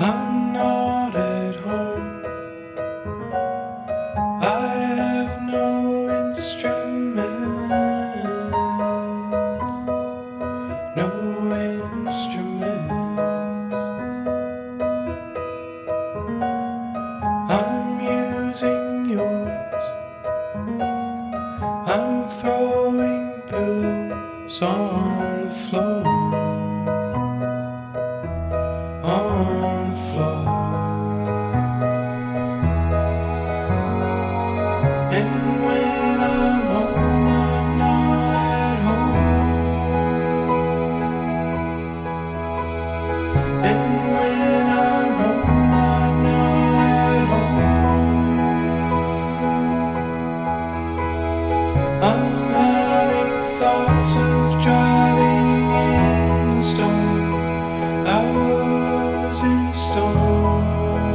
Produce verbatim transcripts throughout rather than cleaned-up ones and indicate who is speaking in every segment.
Speaker 1: I'm not at home. I have no instruments, no instruments. I'm using yours. I'm throwing pillows on the floor, on the floor. And when I'm home, I'm not at home. And when I'm home, I'm not at home. I'm having thoughts of driving in the storm. I was in a storm.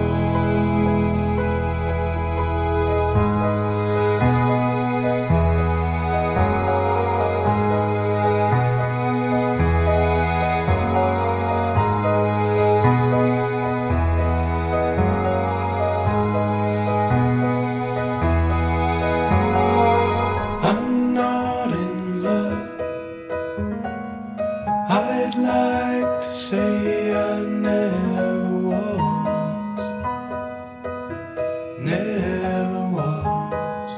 Speaker 1: I'm not in love. I'd like to say I never was, never was.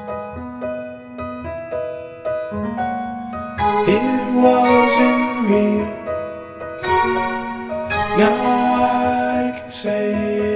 Speaker 1: It wasn't real. Now I can say